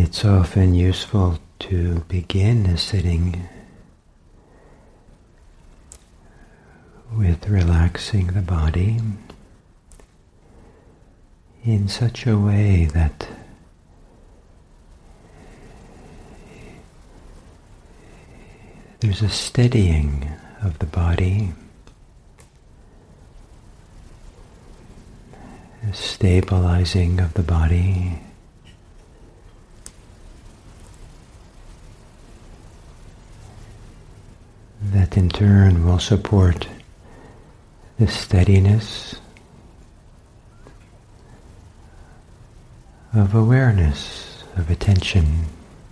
It's often useful to begin a sitting with relaxing the body in such a way that there's a steadying of the body, a stabilizing of the body, that in turn will support the steadiness of awareness, of attention.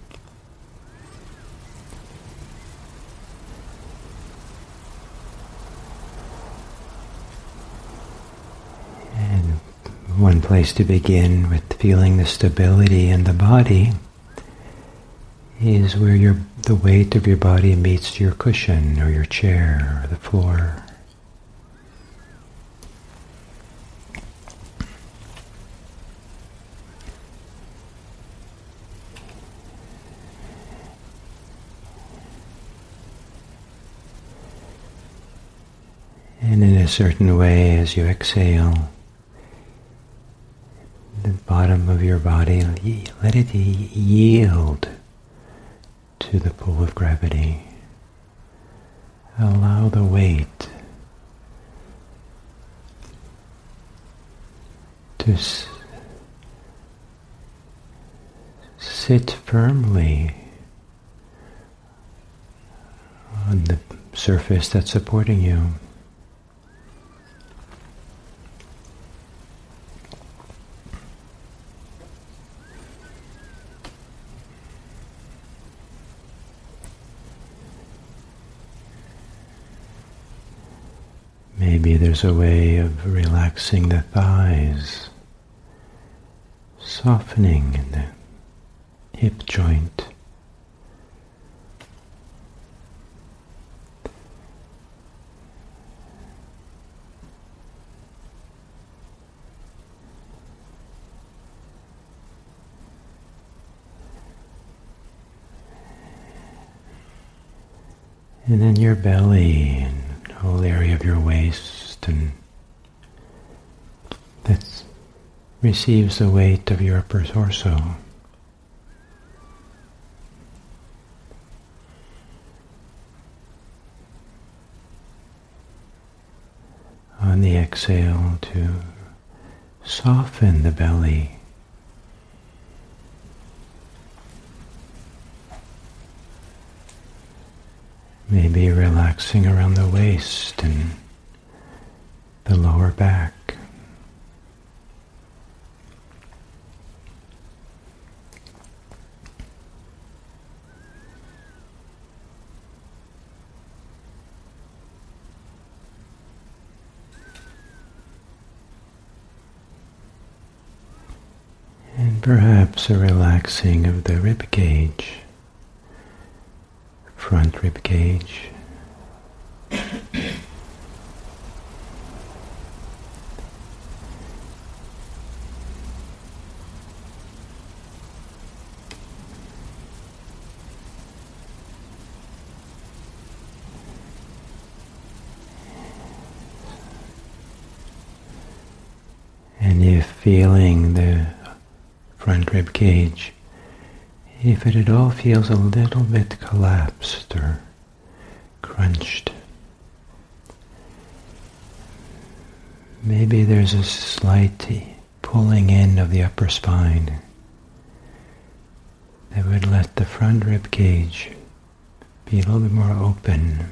And one place to begin with feeling the stability in the body is where the weight of your body meets your cushion or your chair or the floor. And in a certain way, as you exhale, the bottom of your body, let it yield to the pull of gravity. Allow the weight to sit firmly on the surface that's supporting you. Maybe there's a way of relaxing the thighs, softening in the hip joint. And then your belly and the whole area of your waist, and that receives the weight of your upper torso. On the exhale, to soften the belly. Maybe relaxing around the waist and the lower back. And perhaps a relaxing of the rib cage. Front rib cage. And if feeling the front rib cage, if it at all feels a little bit collapsed or crunched, maybe there's a slight pulling in of the upper spine that would let the front rib cage be a little bit more open,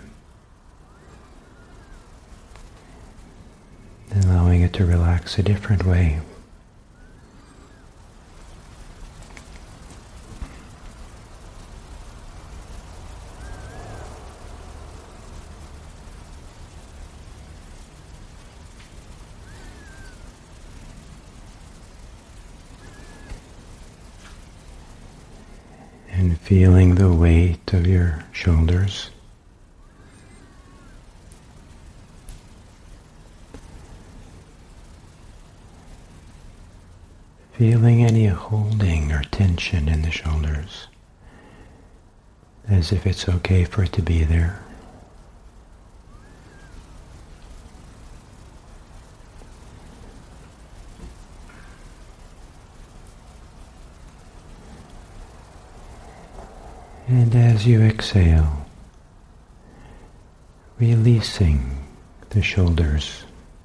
allowing it to relax a different way. And feeling the weight of your shoulders. feeling any holding or tension in the shoulders, as if it's okay for it to be there. And as you exhale, releasing the shoulders.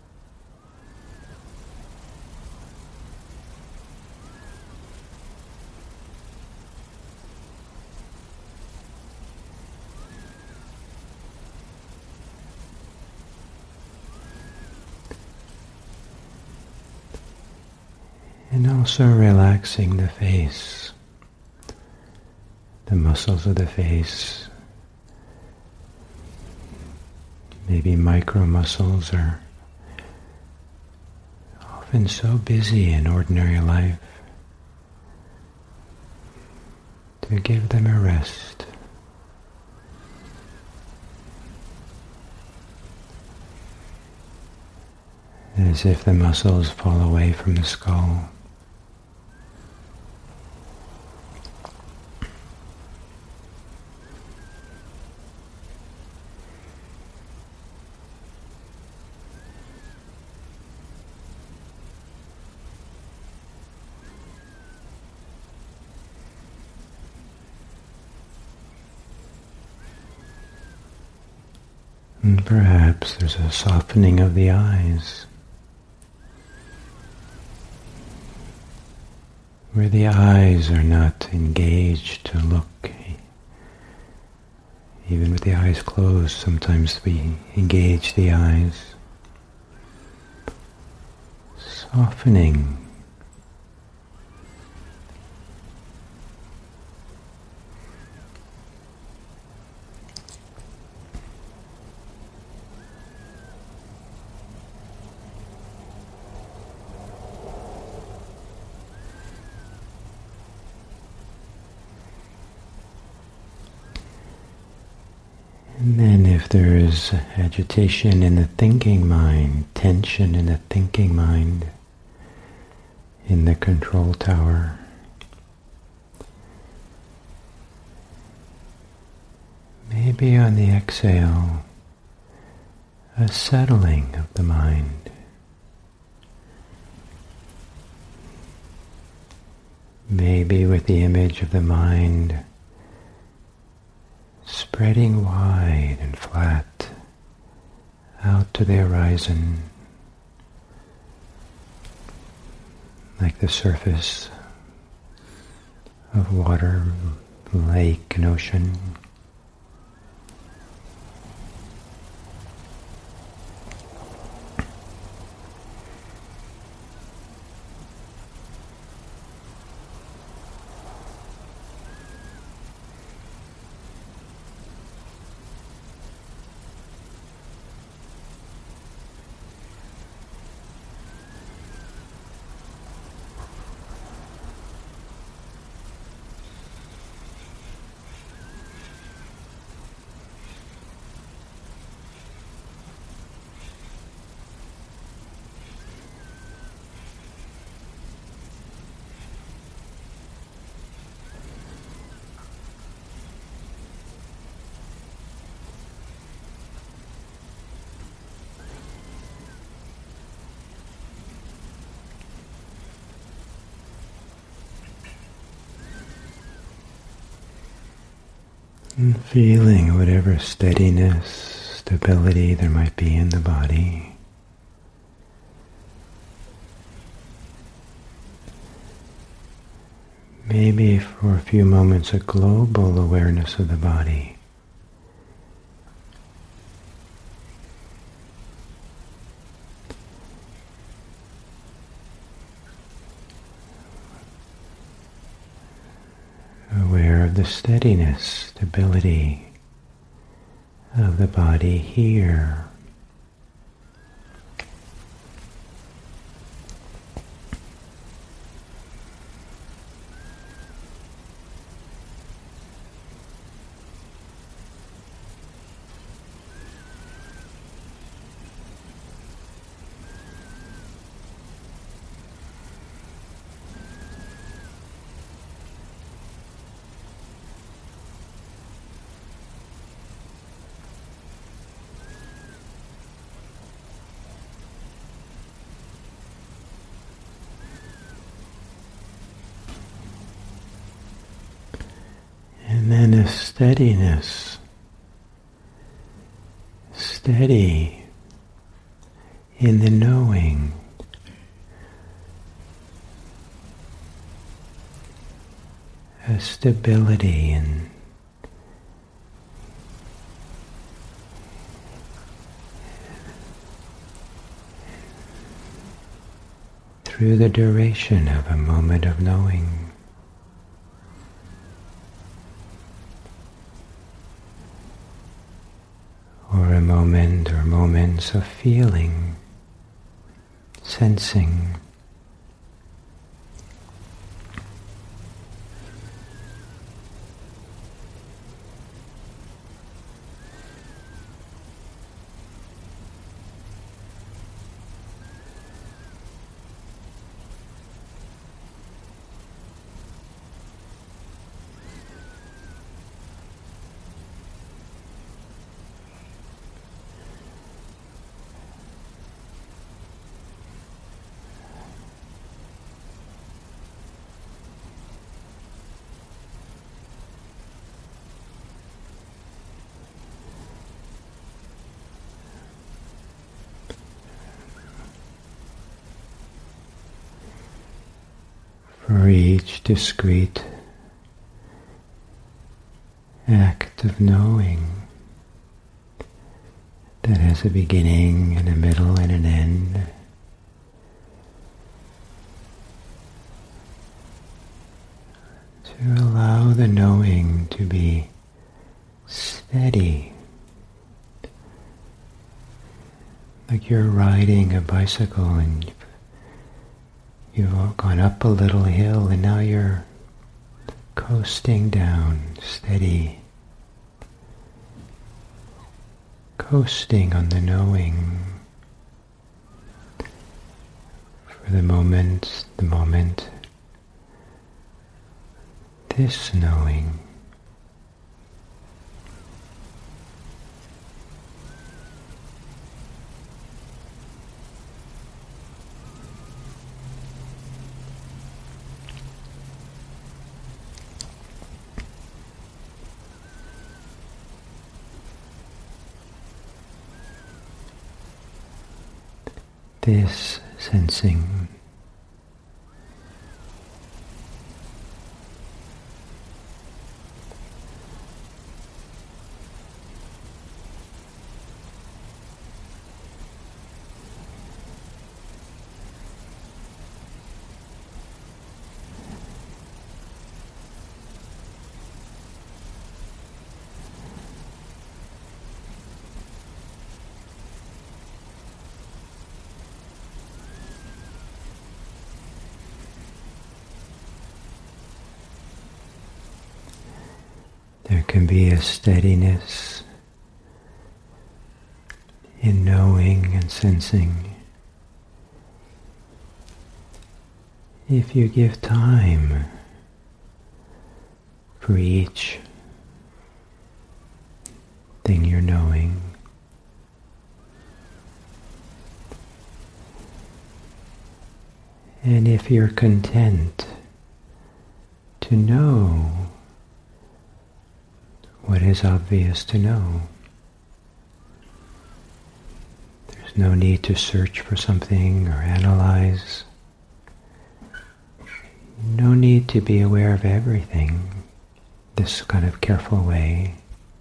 And also relaxing the face, the muscles of the face. Maybe micro muscles are often so busy in ordinary life. To give them a rest. As if the muscles fall away from the skull. And perhaps there's a softening of the eyes, where the eyes are not engaged to look. Even with the eyes closed, sometimes we engage the eyes. Softening. And then if there is agitation in the thinking mind, tension in the thinking mind, in the control tower, maybe on the exhale, a settling of the mind. Maybe with the image of the mind spreading wide and flat out to the horizon, like the surface of water, lake and ocean. And feeling whatever steadiness, stability there might be in the body. Maybe for a few moments a global awareness of the body. Aware of the steadiness, stability of the body here. and a steadiness. Steady in the knowing. A stability in through the duration of a moment of knowing. Or a moment or moments of feeling, sensing. For each discrete act of knowing that has a beginning and a middle and an end, to allow the knowing to be steady, like you're riding a bicycle and you've gone up a little hill and now you're coasting down, steady, coasting on the knowing for the moment, this knowing. This sensing. There can be a steadiness in knowing and sensing if you give time for each thing you're knowing. And if you're content to know what is obvious to know. There's no need to search for something or analyze. No need to be aware of everything this kind of careful way.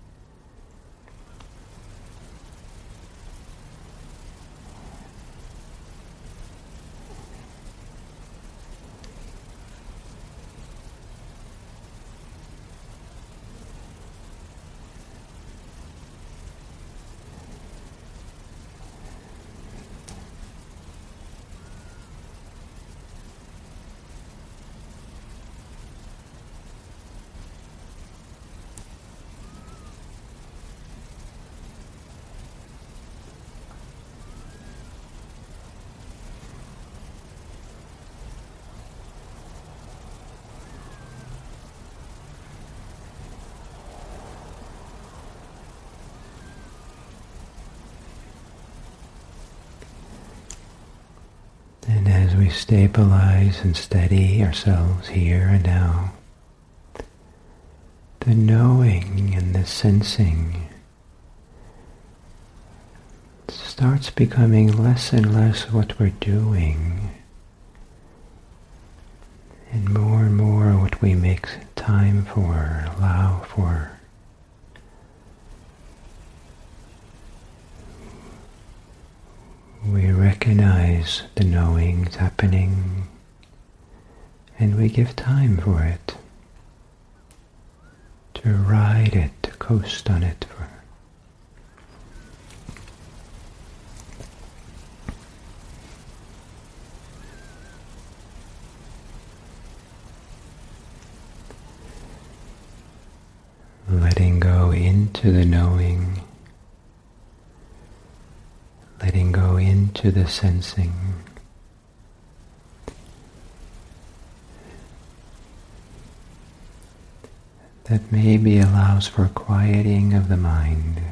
And as we stabilize and steady ourselves here and now, the knowing and the sensing starts becoming less and less what we're doing, and more what we make time for, allow for. We recognize the knowing's happening, and we give time for it, to ride it, to coast on it. Letting go into the knowing, letting go into the sensing. That maybe allows for quieting of the mind.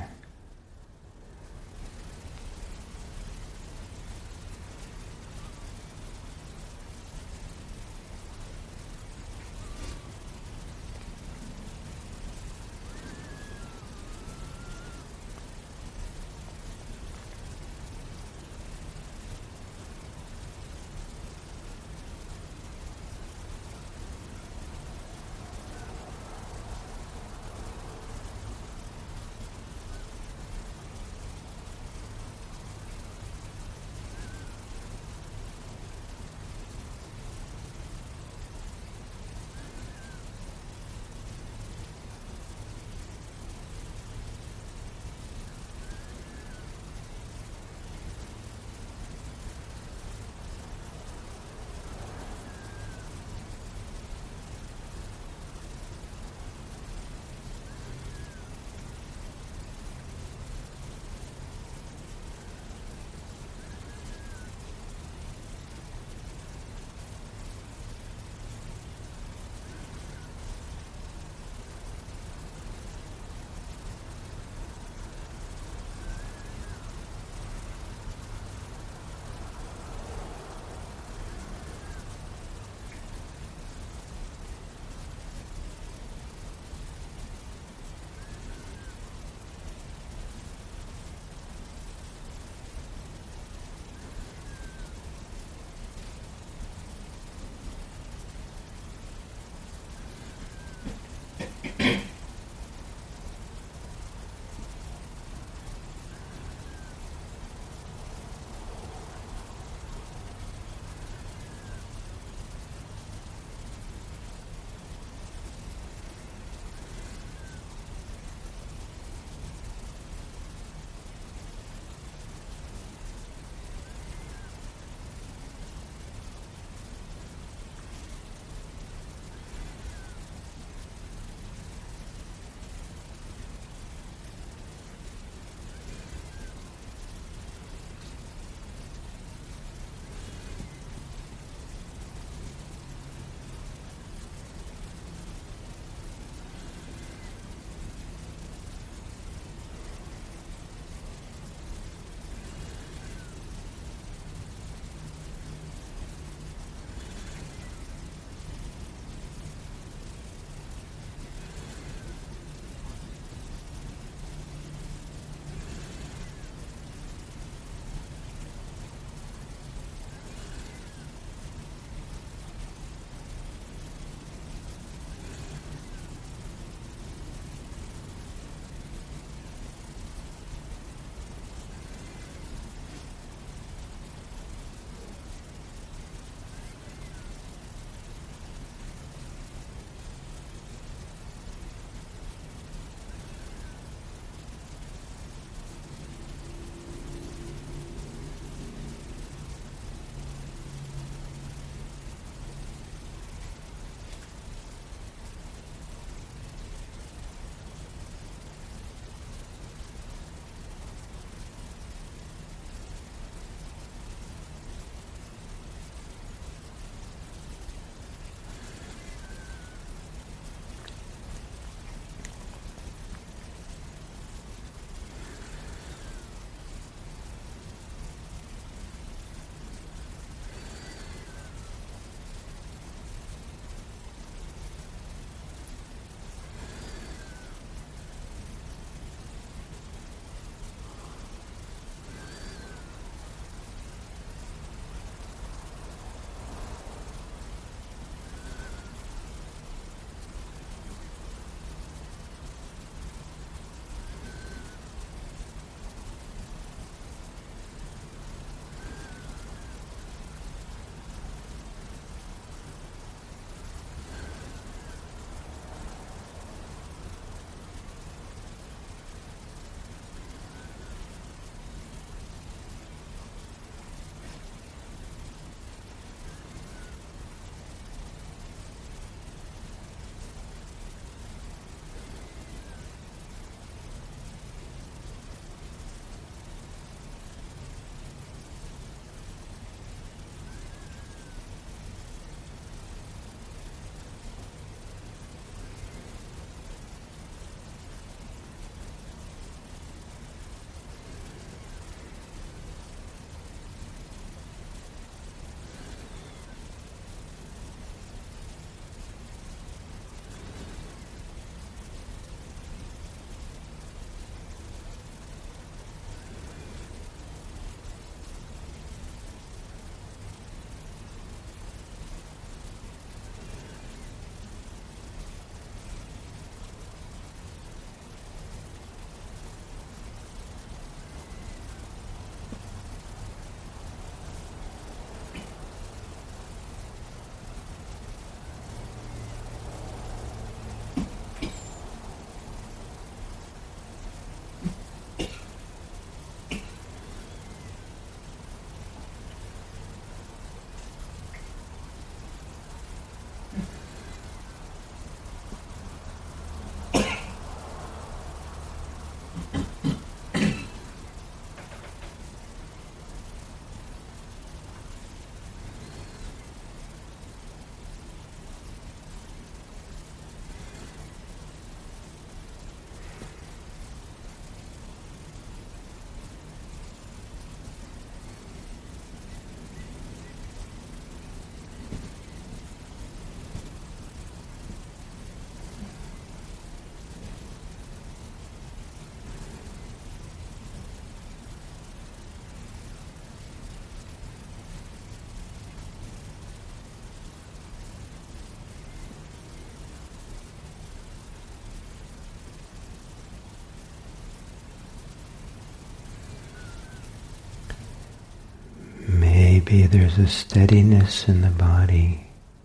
maybe there's a steadiness in the body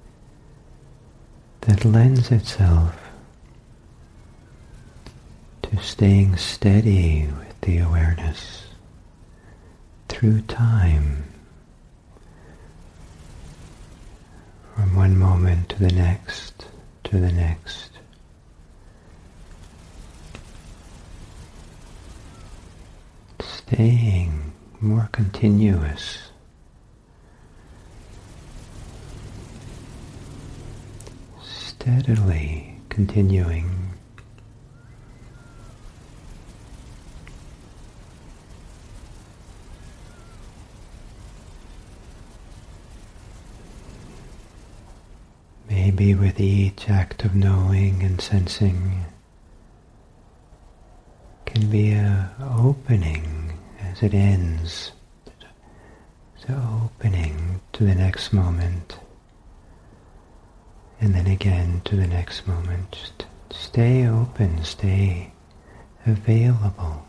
that lends itself to staying steady with the awareness through time, from one moment to the next, to the next. Staying more continuous. Steadily continuing. Maybe with each act of knowing and sensing can be an opening as it ends. So opening to the next moment, and then again to the next moment. Just stay open, stay available.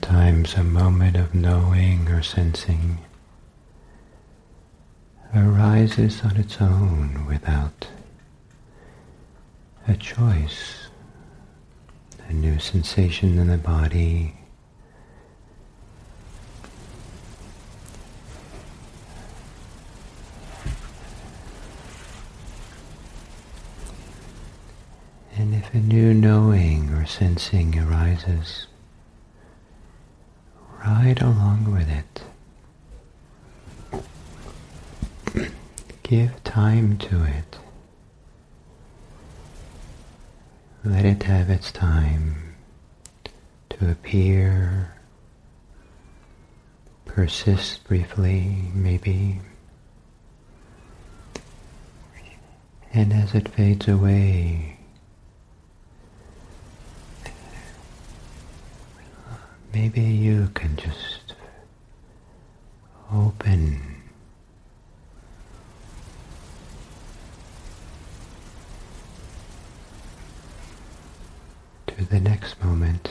sometimes a moment of knowing or sensing arises on its own without a choice. A new sensation in the body, and if a new knowing or sensing arises, ride along with it. Give time to it. Let it have its time to appear, persist briefly, maybe, and as it fades away, maybe you can just open to the next moment.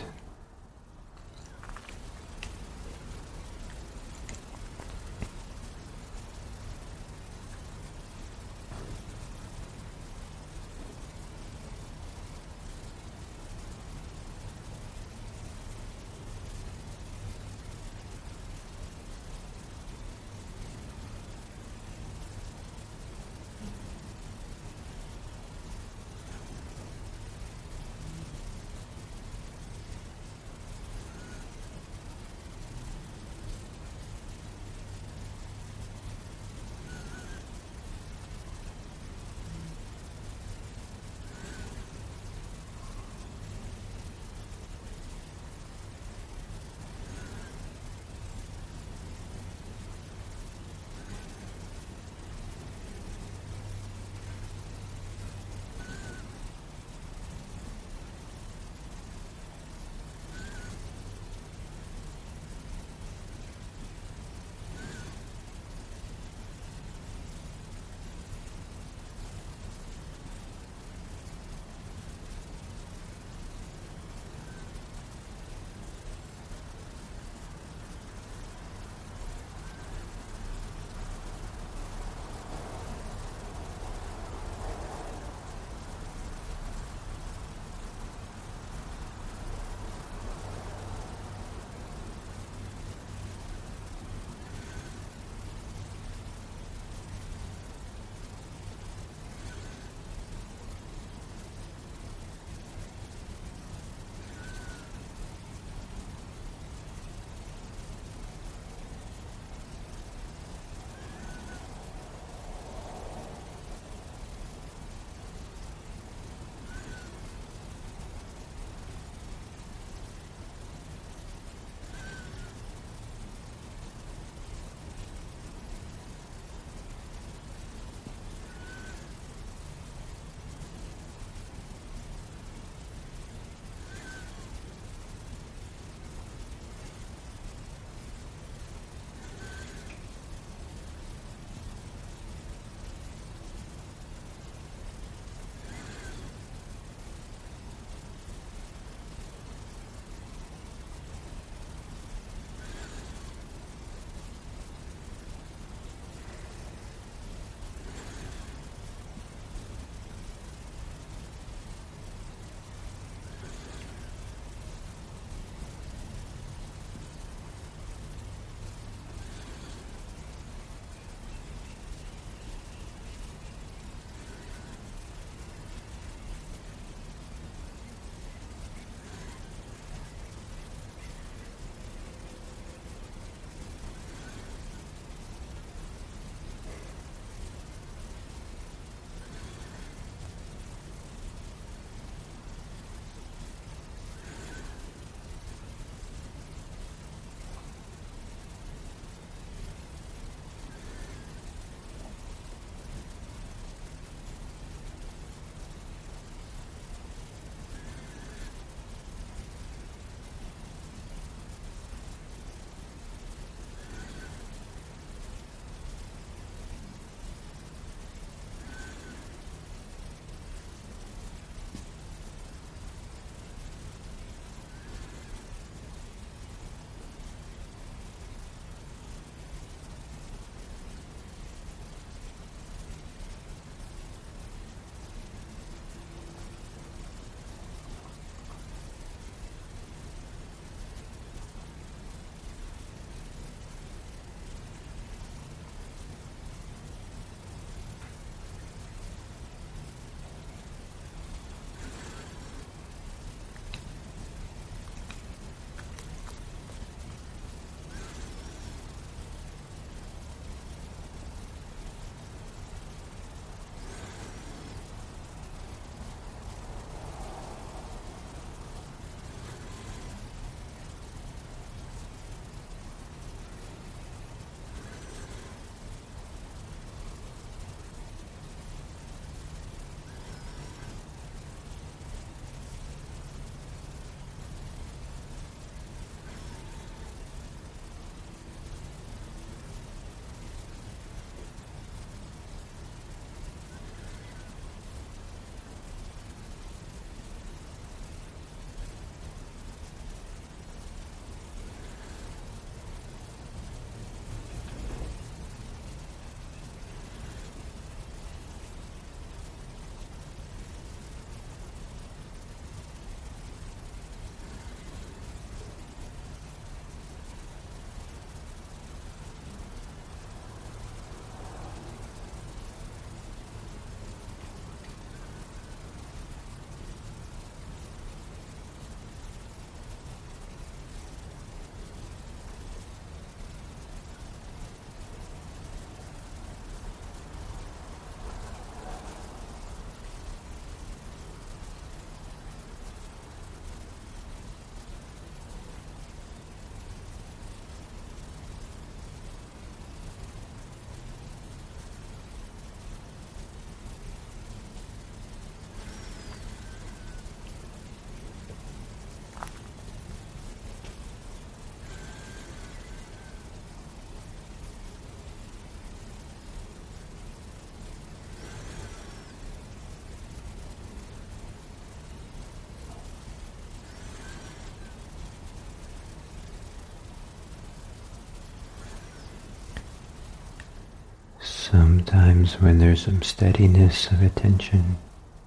Sometimes when there's some steadiness of attention,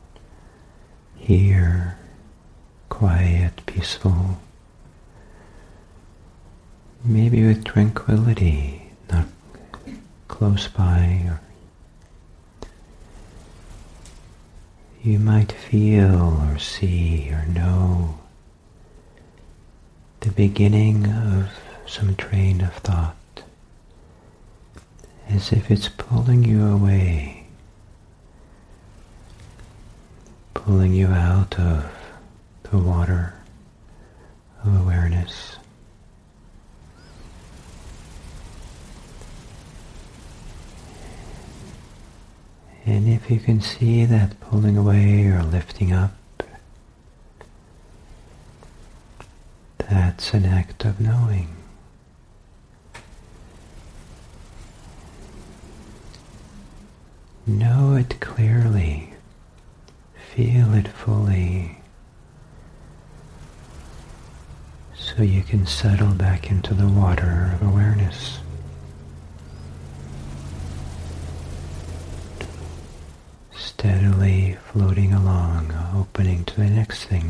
here, quiet, peaceful, maybe with tranquility, not close by, or you might feel or see or know the beginning of some train of thought, as if it's pulling you away, pulling you out of the water of awareness. And if you can see that pulling away or lifting up, that's an act of knowing. Know it clearly, feel it fully, so you can settle back into the water of awareness. Steadily floating along, opening to the next thing.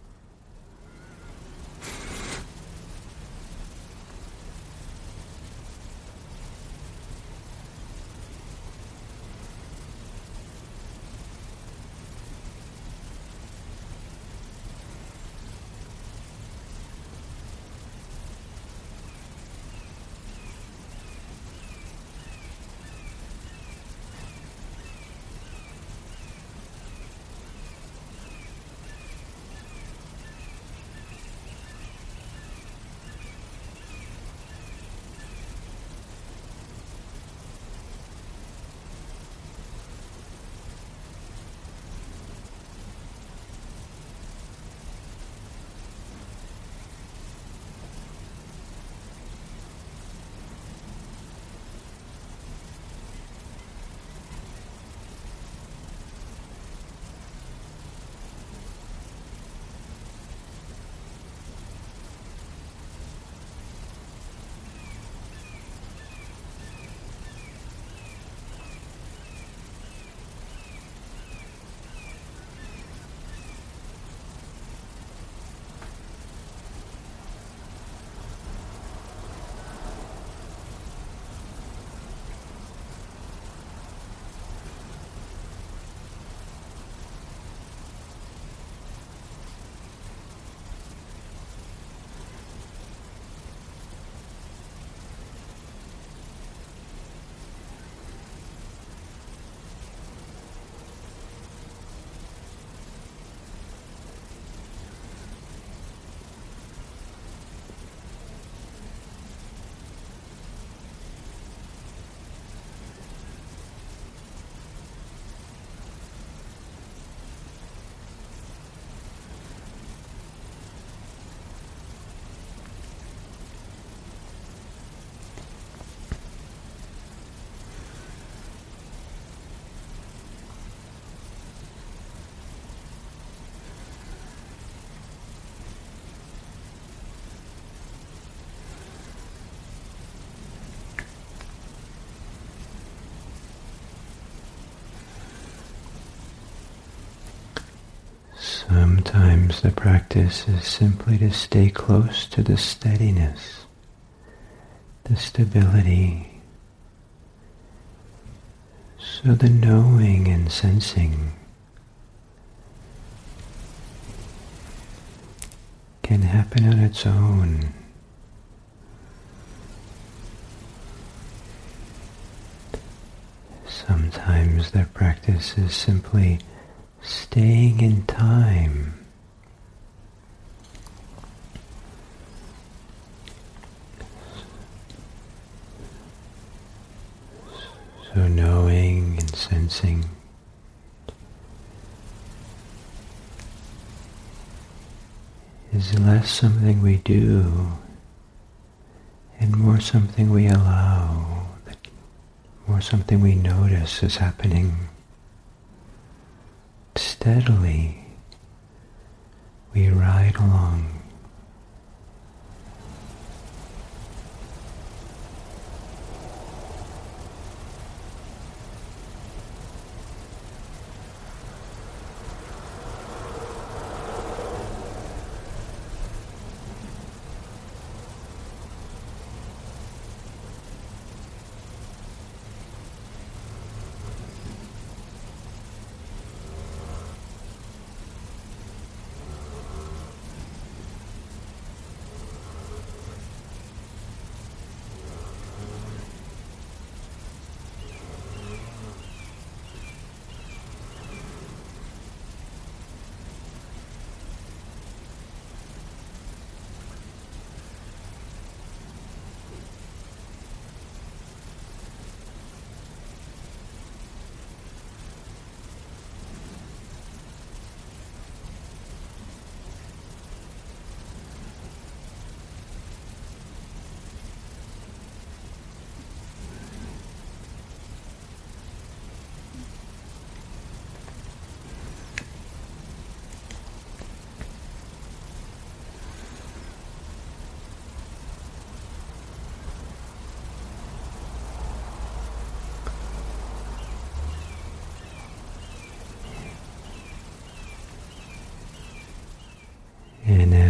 Sometimes the practice is simply to stay close to the steadiness, the stability, so the knowing and sensing can happen on its own. Sometimes the practice is simply staying in time. So knowing and sensing is less something we do and more something we allow, more something we notice is happening. Steadily, we ride along.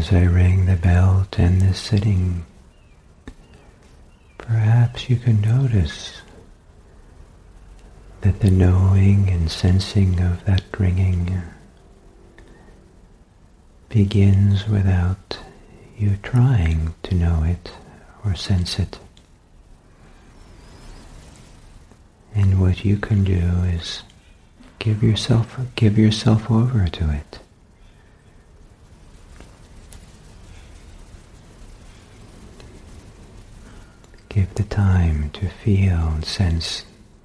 as I ring the bell to end this sitting, perhaps you can notice that the knowing and sensing of that ringing begins without you trying to know it or sense it. And what you can do is give yourself over to it. Give the time to feel and sense.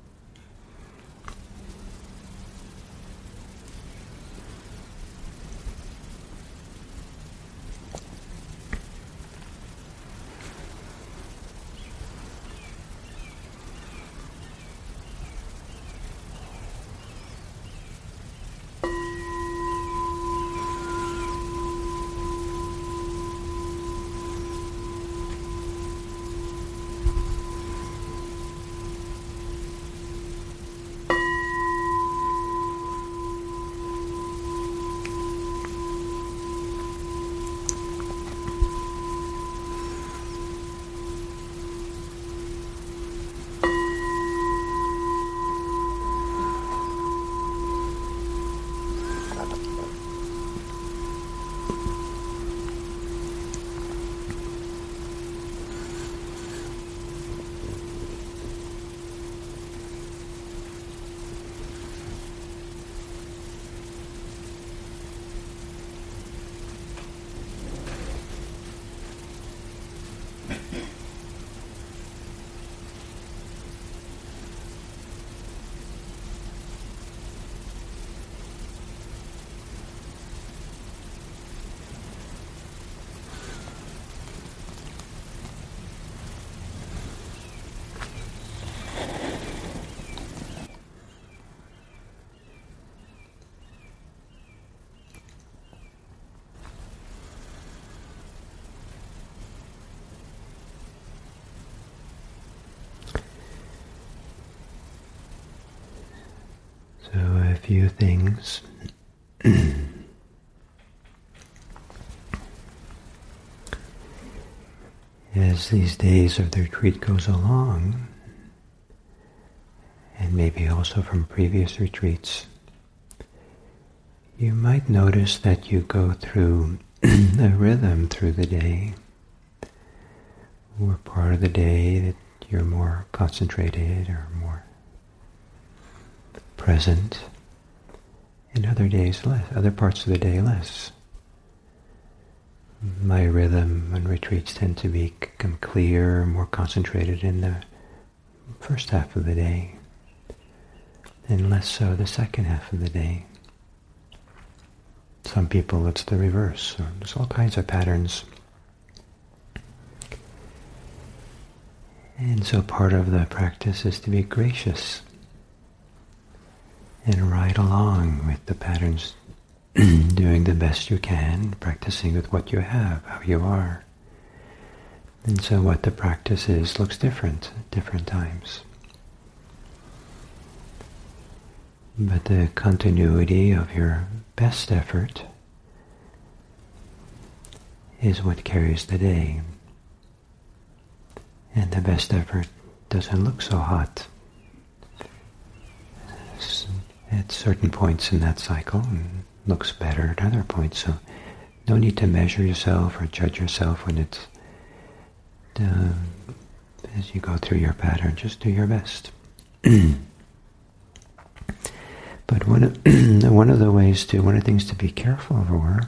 So a few things. As these days of the retreat goes along, and maybe also from previous retreats, you might notice that you go through a rhythm through the day, or part of the day that you're more concentrated or more present, and other days less, other parts of the day less. My rhythm and retreats tend to become clear, more concentrated in the first half of the day, and less so the second half of the day. Some people it's the reverse. So there's all kinds of patterns. And so part of the practice is to be gracious and ride along with the patterns, doing the best you can, practicing with what you have, how you are. And so what the practice is looks different at different times. But the continuity of your best effort is what carries the day. And the best effort doesn't look so hot at certain points in that cycle, and looks better at other points. So no need to measure yourself or judge yourself when it's as you go through your pattern. Just do your best. But one of the things to be careful for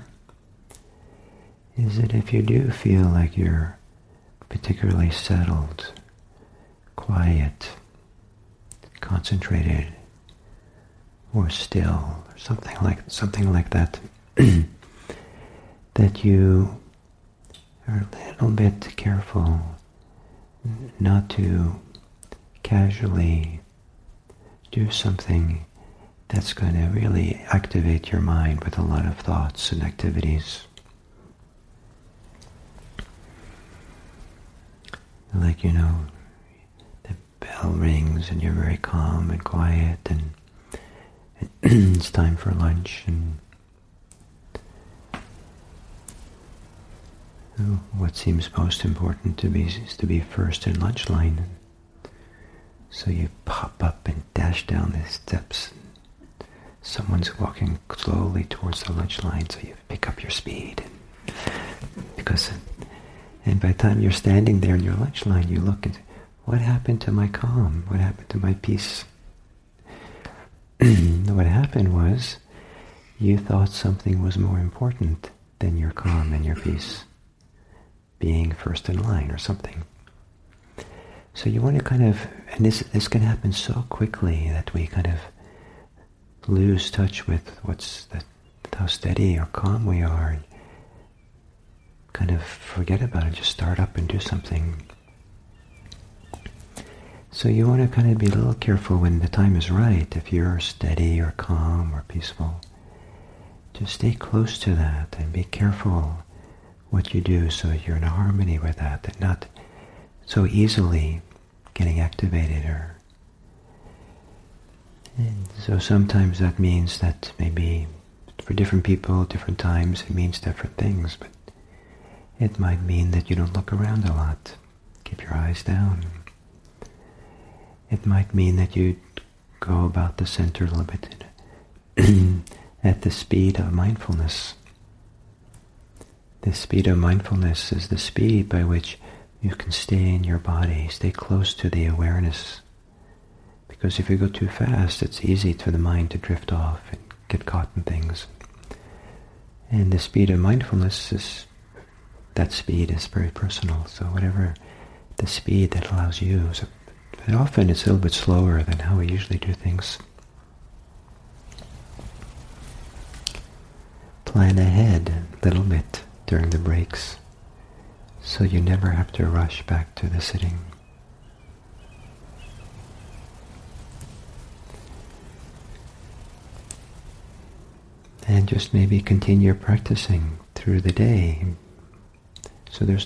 is that if you do feel like you're particularly settled, quiet, concentrated, or still, or something like that, that you are a little bit careful not to casually do something that's going to really activate your mind with a lot of thoughts and activities. Like, the bell rings and you're very calm and quiet, and it's time for lunch, and So what seems most important to be is to be first in lunch line. So you pop up and dash down the steps. Someone's walking slowly towards the lunch line, so you pick up your speed. And by the time you're standing there in your lunch line, you look at, what happened to my calm? What happened to my peace? What happened was, you thought something was more important than your calm and your peace, being first in line or something. So you want to kind of, and this can happen so quickly that we kind of lose touch with how steady or calm we are, and kind of forget about it, just start up and do something. So you want to kind of be a little careful when the time is right, if you're steady or calm or peaceful. Just stay close to that and be careful what you do so you're in harmony with that, and not so easily getting activated. And so sometimes that means that maybe for different people, different times, it means different things, but it might mean that you don't look around a lot, keep your eyes down. It might mean that you go about the center a little bit at the speed of mindfulness. The speed of mindfulness is the speed by which you can stay in your body, stay close to the awareness. Because if you go too fast, it's easy for the mind to drift off and get caught in things. And the speed of mindfulness that speed is very personal. So whatever the speed that allows you. So often it's a little bit slower than how we usually do things. Plan ahead a little bit during the breaks, so you never have to rush back to the sitting. And just maybe continue practicing through the day. So there's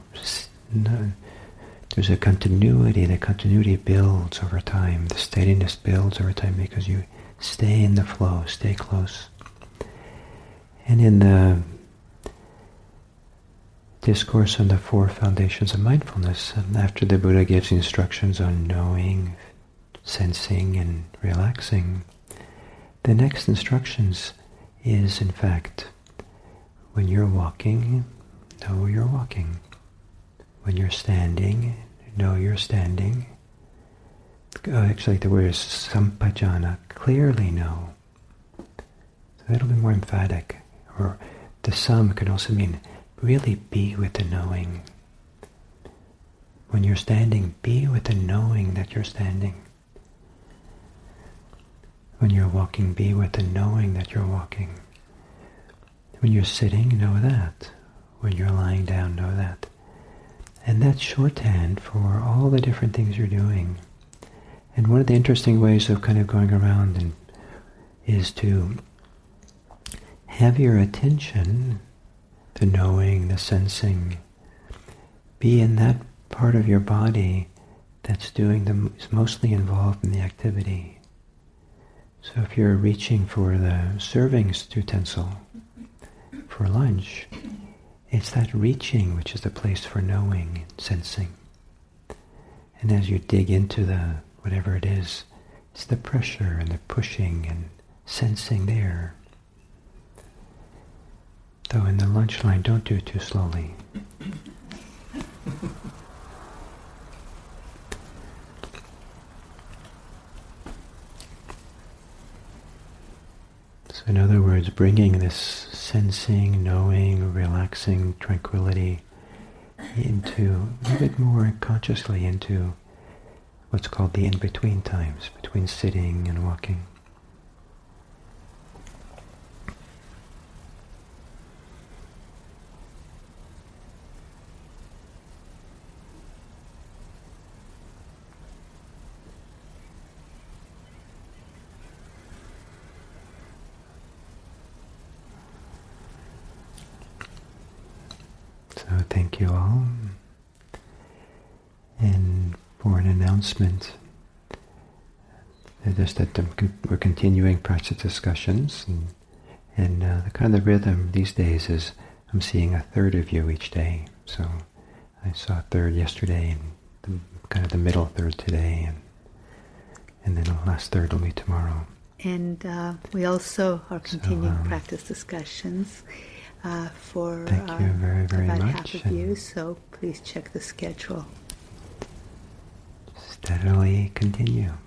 there's a continuity. The continuity builds over time. The steadiness builds over time because you stay in the flow, stay close. And in the discourse on the 4 foundations of mindfulness, after the Buddha gives instructions on knowing, sensing, and relaxing, the next instructions is, in fact, when you're walking, know you're walking. When you're standing, know you're standing. Actually, the word is sampajana, clearly know. So that'll be more emphatic. Or the sam can also mean really be with the knowing. When you're standing, be with the knowing that you're standing. When you're walking, be with the knowing that you're walking. When you're sitting, know that. When you're lying down, know that. And that's shorthand for all the different things you're doing. And one of the interesting ways of kind of going around is to have your attention, the knowing, the sensing, be in that part of your body that's is mostly involved in the activity. So if you're reaching for the serving utensil for lunch, it's that reaching which is the place for knowing and sensing. And as you dig into the whatever it is, it's the pressure and the pushing and sensing there. Though in the lunch line, don't do it too slowly. So in other words, bringing this sensing, knowing, relaxing, tranquility into, a little bit more consciously into what's called the in-between times, between sitting and walking. So thank you all. And for an announcement, just that we're continuing practice discussions, and the kind of rhythm these days is I'm seeing a third of you each day. So I saw a third yesterday, and kind of the middle third today, and then the last third will be tomorrow. And we also are continuing practice discussions for thank you very, very about much. half of you, so please check the schedule. Steadily continue.